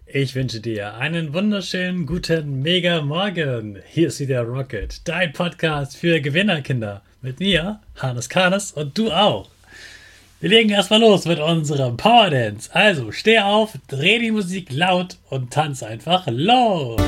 Ich wünsche dir einen wunderschönen guten Mega Morgen. Hier ist wieder Rocket, dein Podcast für Gewinnerkinder. Mit mir, Hannes Karnes, und du auch. Wir legen erstmal los mit unserem Power Dance. Also steh auf, dreh die Musik laut und tanz einfach los.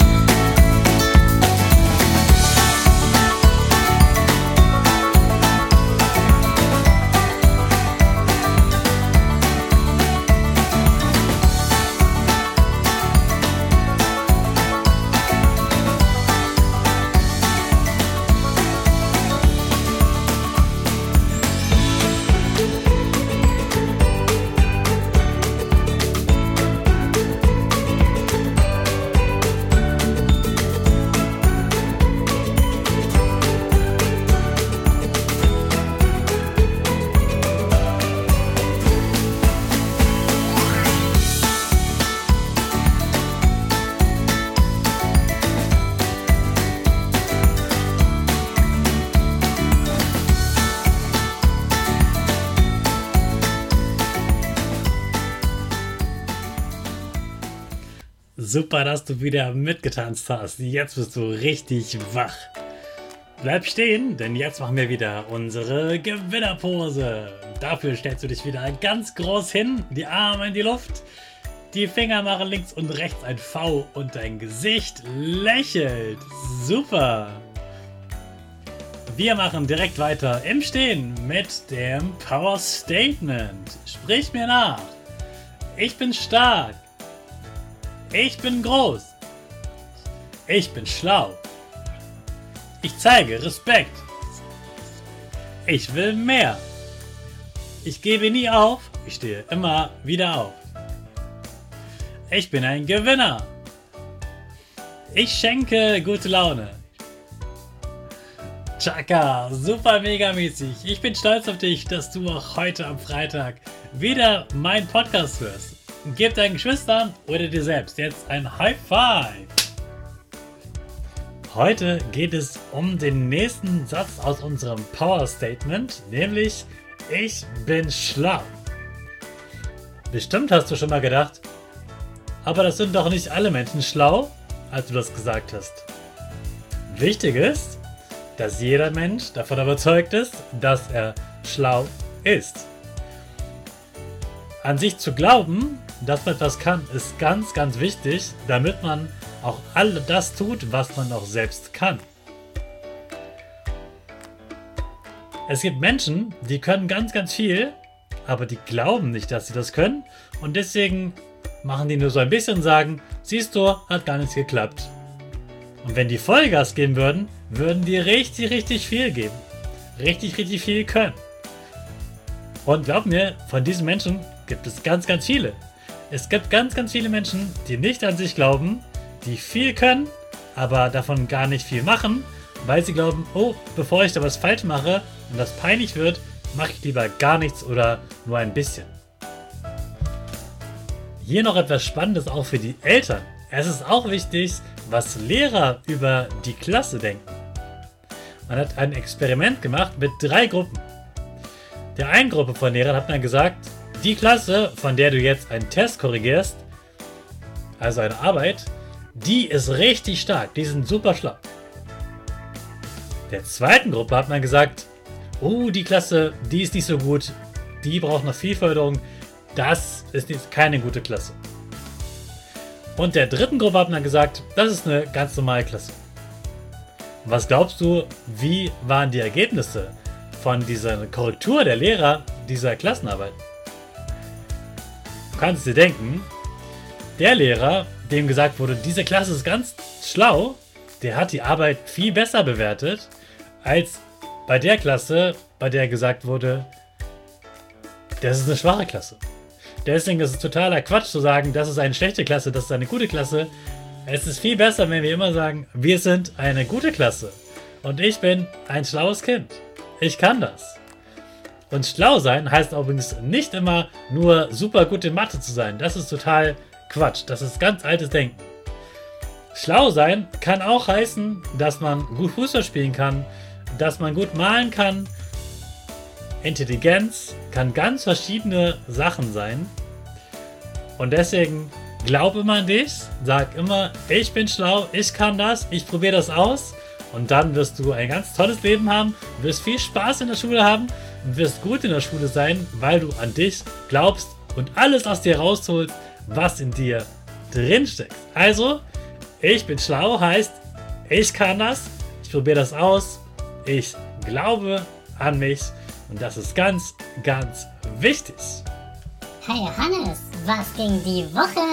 Super, dass du wieder mitgetanzt hast. Jetzt bist du richtig wach. Bleib stehen, denn jetzt machen wir wieder unsere Gewinnerpose. Dafür stellst du dich wieder ganz groß hin, die Arme in die Luft, die Finger machen links und rechts ein V und dein Gesicht lächelt. Super. Wir machen direkt weiter im Stehen mit dem Power Statement. Sprich mir nach. Ich bin stark. Ich bin groß. Ich bin schlau. Ich zeige Respekt. Ich will mehr. Ich gebe nie auf. Ich stehe immer wieder auf. Ich bin ein Gewinner. Ich schenke gute Laune. Chaka, super mega mäßig. Ich bin stolz auf dich, dass du auch heute am Freitag wieder meinen Podcast hörst. Gib deinen Geschwistern oder dir selbst jetzt ein High Five. Heute geht es um den nächsten Satz aus unserem Power Statement, nämlich ich bin schlau. Bestimmt hast du schon mal gedacht, aber das sind doch nicht alle Menschen schlau, als du das gesagt hast. Wichtig ist, dass jeder Mensch davon überzeugt ist, dass er schlau ist. An sich zu glauben, dass man etwas kann, ist ganz, ganz wichtig, damit man auch all das tut, was man auch selbst kann. Es gibt Menschen, die können ganz, ganz viel, aber die glauben nicht, dass sie das können und deswegen machen die nur so ein bisschen und sagen, siehst du, hat gar nichts geklappt. Und wenn die Vollgas geben würden, würden die richtig, richtig viel geben. Richtig, richtig viel können. Und glaub mir, von diesen Menschen gibt es ganz, ganz viele. Es gibt ganz, ganz viele Menschen, die nicht an sich glauben, die viel können, aber davon gar nicht viel machen, weil sie glauben, oh, bevor ich da was falsch mache und das peinlich wird, mache ich lieber gar nichts oder nur ein bisschen. Hier noch etwas Spannendes auch für die Eltern. Es ist auch wichtig, was Lehrer über die Klasse denken. Man hat ein Experiment gemacht mit 3 Gruppen. Der einen Gruppe von Lehrern hat man gesagt, die Klasse, von der du jetzt einen Test korrigierst, also eine Arbeit, die ist richtig stark, die sind super schlau. Der zweiten Gruppe hat man gesagt, oh, die Klasse, die ist nicht so gut, die braucht noch viel Förderung, das ist jetzt keine gute Klasse. Und der dritten Gruppe hat man gesagt, das ist eine ganz normale Klasse. Was glaubst du, wie waren die Ergebnisse von dieser Korrektur der Lehrer dieser Klassenarbeit? Du kannst dir denken, der Lehrer, dem gesagt wurde, diese Klasse ist ganz schlau, der hat die Arbeit viel besser bewertet, als bei der Klasse, bei der gesagt wurde, das ist eine schwache Klasse. Deswegen ist es totaler Quatsch zu sagen, das ist eine schlechte Klasse, das ist eine gute Klasse. Es ist viel besser, wenn wir immer sagen, wir sind eine gute Klasse. Und ich bin ein schlaues Kind. Ich kann das. Und schlau sein heißt übrigens nicht immer nur super gut in Mathe zu sein. Das ist total Quatsch. Das ist ganz altes Denken. Schlau sein kann auch heißen, dass man gut Fußball spielen kann, dass man gut malen kann. Intelligenz kann ganz verschiedene Sachen sein. Und deswegen glaub immer an dich, sag immer, ich bin schlau, ich kann das, ich probiere das aus und dann wirst du ein ganz tolles Leben haben, wirst viel Spaß in der Schule haben und wirst gut in der Schule sein, weil du an dich glaubst und alles aus dir rausholst, was in dir drinsteckt. Also, ich bin schlau heißt, ich kann das, ich probiere das aus, ich glaube an mich und das ist ganz, ganz wichtig. Hey Hannes, was ging die Woche?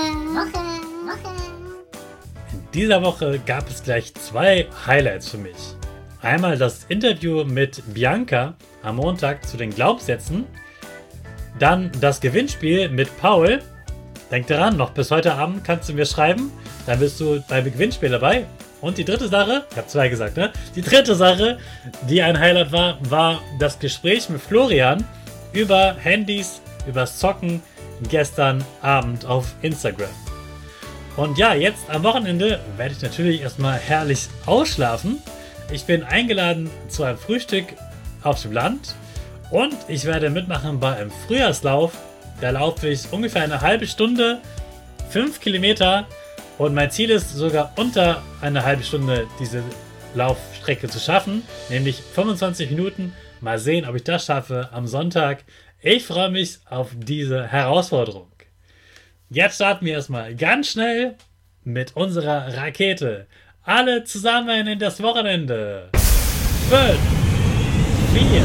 In dieser Woche gab es gleich 2 Highlights für mich. Einmal das Interview mit Bianca am Montag zu den Glaubenssätzen. Dann das Gewinnspiel mit Paul. Denk daran, noch bis heute Abend kannst du mir schreiben. Dann bist du beim Gewinnspiel dabei. Und die dritte Sache, ich habe 2 gesagt, ne? Die dritte Sache, die ein Highlight war das Gespräch mit Florian über Handys, übers Zocken gestern Abend auf Instagram. Und ja, jetzt am Wochenende werde ich natürlich erstmal herrlich ausschlafen. Ich bin eingeladen zu einem Frühstück auf dem Land und ich werde mitmachen bei einem Frühjahrslauf. Da laufe ich ungefähr eine halbe Stunde, 5 Kilometer und mein Ziel ist sogar unter eine halbe Stunde diese Laufstrecke zu schaffen, nämlich 25 Minuten. Mal sehen, ob ich das schaffe am Sonntag. Ich freue mich auf diese Herausforderung. Jetzt starten wir erstmal ganz schnell mit unserer Rakete. Alle zusammen in das Wochenende. 5, 4,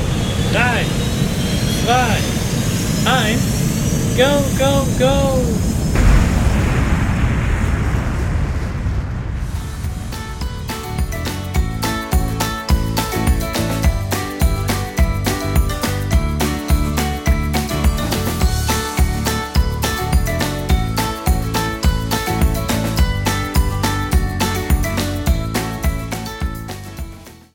3, 2, 1, go, go, go!